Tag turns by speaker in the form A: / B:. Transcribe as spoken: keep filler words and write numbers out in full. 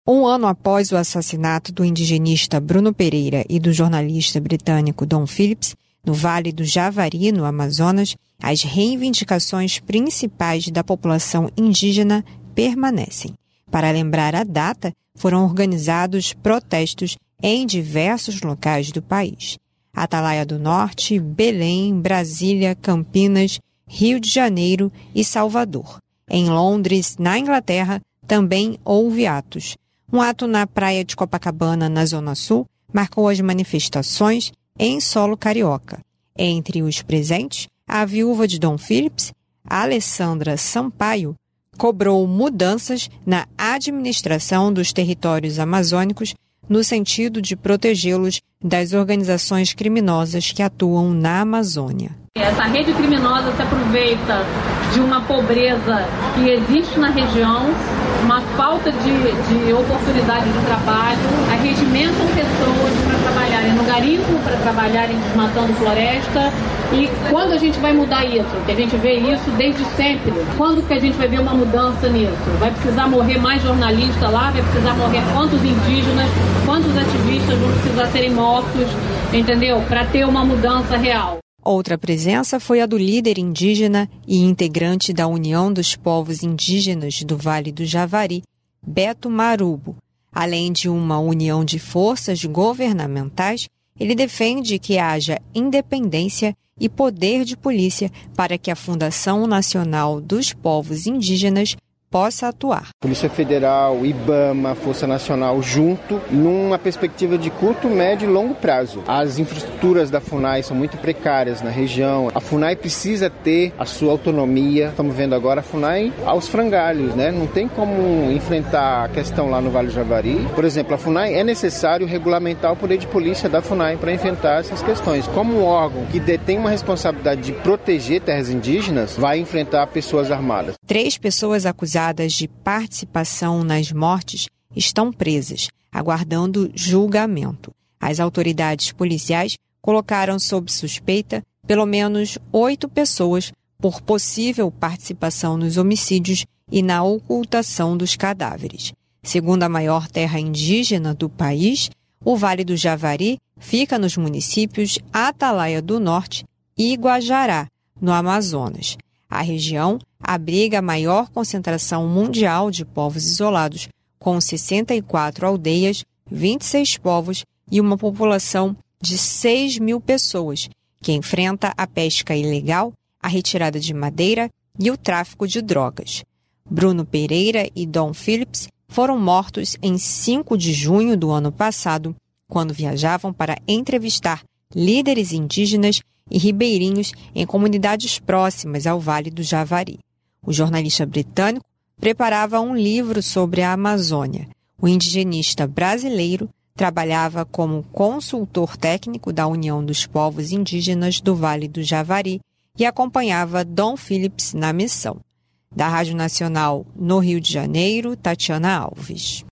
A: Um ano após o assassinato do indigenista Bruno Pereira e do jornalista britânico Dom Phillips, no Vale do Javari, no Amazonas, as reivindicações principais da população indígena permanecem. Para lembrar a data, foram organizados protestos em diversos locais do país. Atalaia do Norte, Belém, Brasília, Campinas, Rio de Janeiro e Salvador. Em Londres, na Inglaterra, também houve atos. Um ato na praia de Copacabana, na Zona Sul, marcou as manifestações em solo carioca. Entre os presentes, a viúva de Dom Phillips, Alessandra Sampaio, cobrou mudanças na administração dos territórios amazônicos no sentido de protegê-los das organizações criminosas que atuam na Amazônia.
B: Essa rede criminosa se aproveita de uma pobreza que existe na região, uma falta de, de oportunidade de trabalho, arregimentam pessoas para trabalharem no garimpo, para trabalharem desmatando floresta. E quando a gente vai mudar isso? Que a gente vê isso desde sempre. Quando que a gente vai ver uma mudança nisso? Vai precisar morrer mais jornalistas lá? Vai precisar morrer quantos indígenas? Quantos ativistas vão precisar serem mortos? Entendeu? Para ter uma mudança real.
A: Outra presença foi a do líder indígena e integrante da União dos Povos Indígenas do Vale do Javari, Beto Marubo. Além de uma união de forças governamentais, ele defende que haja independência e poder de polícia para que a Fundação Nacional dos Povos Indígenas possa atuar.
C: Polícia Federal, IBAMA, Força Nacional junto, numa perspectiva de curto, médio e longo prazo. As infraestruturas da FUNAI são muito precárias na região. A FUNAI precisa ter a sua autonomia. Estamos vendo agora a FUNAI aos frangalhos, né? Não tem como enfrentar a questão lá no Vale do Javari. Por exemplo, a FUNAI é necessário regulamentar o poder de polícia da FUNAI para enfrentar essas questões. Como um órgão que detém uma responsabilidade de proteger terras indígenas, vai enfrentar pessoas armadas.
A: Três pessoas acusadas de participação nas mortes estão presas, aguardando julgamento. As autoridades policiais colocaram sob suspeita pelo menos oito pessoas por possível participação nos homicídios e na ocultação dos cadáveres. Segundo a maior terra indígena do país, o Vale do Javari fica nos municípios Atalaia do Norte e Guajará, no Amazonas. A região abriga a maior concentração mundial de povos isolados, com sessenta e quatro aldeias, vinte e seis povos e uma população de seis mil pessoas, que enfrenta a pesca ilegal, a retirada de madeira e o tráfico de drogas. Bruno Pereira e Dom Phillips foram mortos em cinco de junho do ano passado, quando viajavam para entrevistar líderes indígenas e ribeirinhos em comunidades próximas ao Vale do Javari. O jornalista britânico preparava um livro sobre a Amazônia. O indigenista brasileiro trabalhava como consultor técnico da União dos Povos Indígenas do Vale do Javari e acompanhava Dom Phillips na missão. Da Rádio Nacional no Rio de Janeiro, Tatiana Alves.